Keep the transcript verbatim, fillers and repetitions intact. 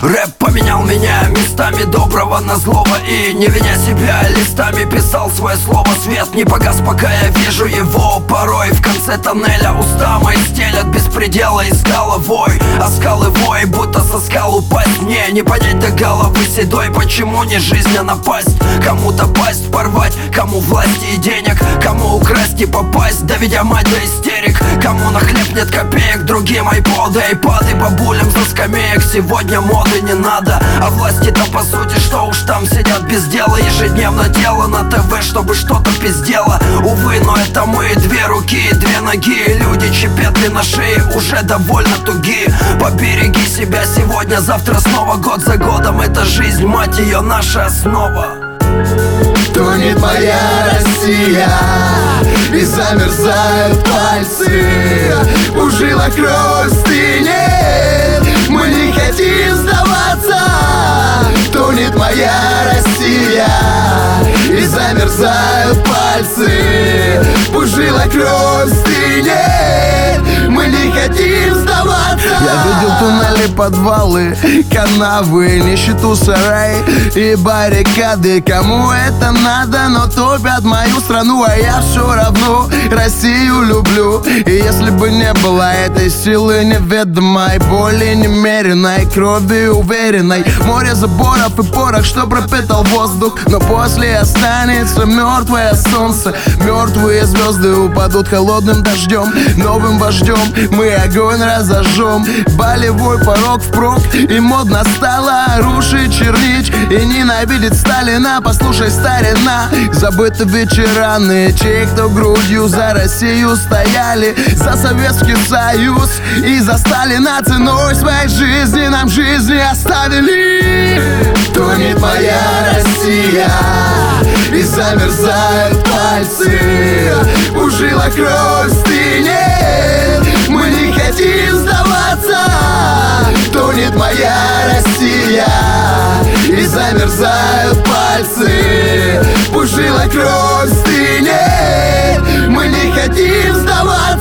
Рэп поменял меня местами доброго на злого. И не виня себя, листами писал свое слово. Свет не погас, пока я вижу его порой. В конце тоннеля уста мои стелят беспредела и с головой. А скалы вой, будто со скал упасть. Мне не понять до головы седой, почему не жизнь, а напасть. Кому-то пасть порвать, кому власти и денег, кому украсть и попасть, доведя мать до истерик. Кому на хлеб нет копеек, другим айподы, айпады бабулям за скамеек. Сегодня моды не надо, а власти-то по сути, что уж там сидят без дела. Ежедневно дело на ТВ, чтобы что-то пиздело. Увы, но это мы, две руки и две ноги. Люди, чьи петли на шее уже довольно туги. Побереги себя сегодня, завтра снова год за годом. Это жизнь, мать ее, наша основа. Тонет моя Россия, и замерзают пальцы. Ужила кровь в стене, мы не хотим сдаваться. Тонет моя Россия, и замерзают пальцы. Ужила кровь в стене, мы не хотим сдаваться. Я видел туннели, подвалы, канавы, нищету, сарай и баррикады. Кому это надо, но топят мою страну, а я все равно Россию люблю. И если бы не было этой силы неведомой, боли немеренной, крови уверенной, море заборов и порох, что пропитал воздух. Но после останется мертвое солнце, мертвые звезды упадут холодным дождем. Новым вождем мы огонь разожжем. Болевой порог впрок, и модно стало рушить, чернить и ненавидеть Сталина. Послушай, старина, забыты ветераны, те, кто грудью за Россию стояли, за Советский Союз и за Сталина. Ценой своей жизни нам жизни оставили. Тонет моя Россия, и замерзают пальцы. Ужила кровь в стене, мы не хотим сдаваться. Тонет моя Россия, и замерзают пальцы. Ужила кровь в стене, мы не хотим сдаваться.